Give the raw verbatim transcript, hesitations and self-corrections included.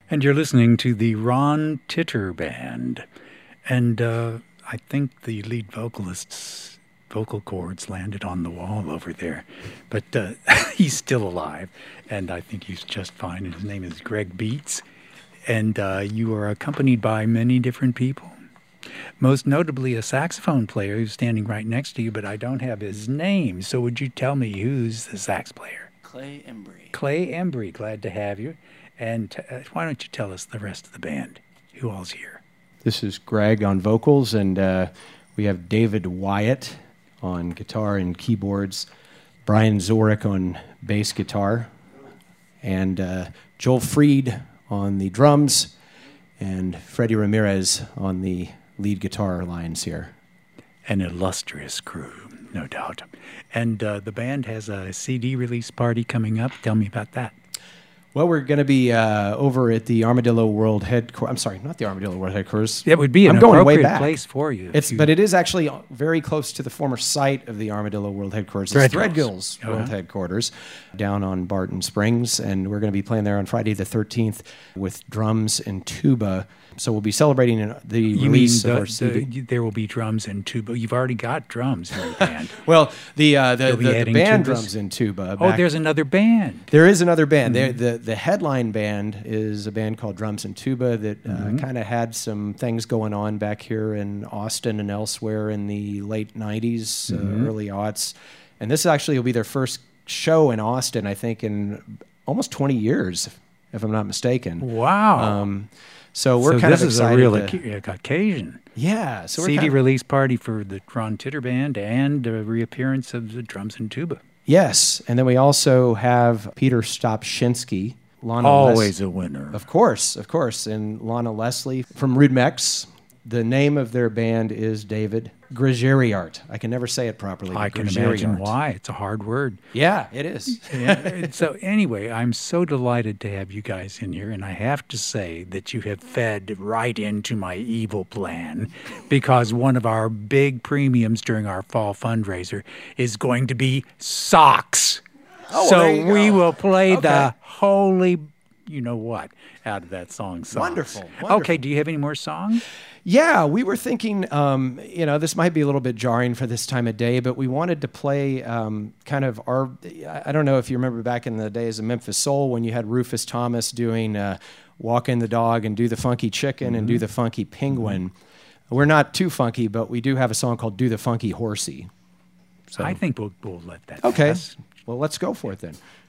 And you're listening to the Ron Titter Band. And uh, I think the lead vocalist's vocal cords landed on the wall over there. But uh, he's still alive, and I think he's just fine. And his name is Greg Beats. And uh, you are accompanied by many different people. Most notably a saxophone player who's standing right next to you, but I don't have his name. So would you tell me who's the sax player? Clay Embry. Clay Embry, glad to have you. And t- uh, why don't you tell us the rest of the band? Who all's here? This is Greg on vocals, and uh, we have David Wyatt on guitar and keyboards, Brian Zorick on bass guitar, and uh, Joel Freed on the drums, and Freddie Ramirez on the lead guitar lines here. An illustrious crew, no doubt. And uh, the band has a C D release party coming up. Tell me about that. Well, we're going to be uh, over at the Armadillo World headquarters. I'm sorry, not the Armadillo World headquarters. It would be an I'm going way appropriate back. place for you. It's, you. But it is actually very close to the former site of the Armadillo World headquarters. It's Threadgill's uh-huh. World headquarters down on Barton Springs, and we're going to be playing there on Friday the thirteenth with drums and tuba. So we'll be celebrating the you release mean the, of our C D. The, there will be drums and tuba. You've already got drums in your band. Well, the uh, the, You'll be the, the adding band tubas? drums and tuba. Oh, back- there's another band. There is another band. Mm-hmm. There, the the headline band is a band called Drums and Tuba that uh, Mm-hmm. kind of had some things going on back here in Austin and elsewhere in the late nineties, Mm-hmm. uh, early aughts. And this actually will be their first show in Austin, I think, in almost twenty years, if I'm not mistaken. Wow. Um, so we're so kind this of is a excited real to- oca- occasion. yeah. So we're C D kind of- release party for the Ron Titter Band and a reappearance of the drums and tuba. Yes, and then we also have Peter Stopshinsky, Lana Always Les- a winner. Of course, of course. And Lana Leslie from Rudmex. The name of their band is David Grigeriart. I can never say it properly. I but can imagine Grigeriart. why. It's a hard word. Yeah, it is. Yeah, so anyway, I'm so delighted to have you guys in here, and I have to say that you have fed right into my evil plan, because one of our big premiums during our fall fundraiser is going to be socks. Oh, well, so there you we go. will play Okay. the holy, you know what, out of that song. Socks. Wonderful, Okay, wonderful. do you have any more songs? Yeah, we were thinking, um, you know, this might be a little bit jarring for this time of day, but we wanted to play um, kind of our, I don't know if you remember back in the days of Memphis Soul when you had Rufus Thomas doing uh, Walk in the Dog and Do the Funky Chicken Mm-hmm. and Do the Funky Penguin. Mm-hmm. We're not too funky, but we do have a song called Do the Funky Horsey. So, I think we'll, we'll let that okay, pass. well, let's go for it then.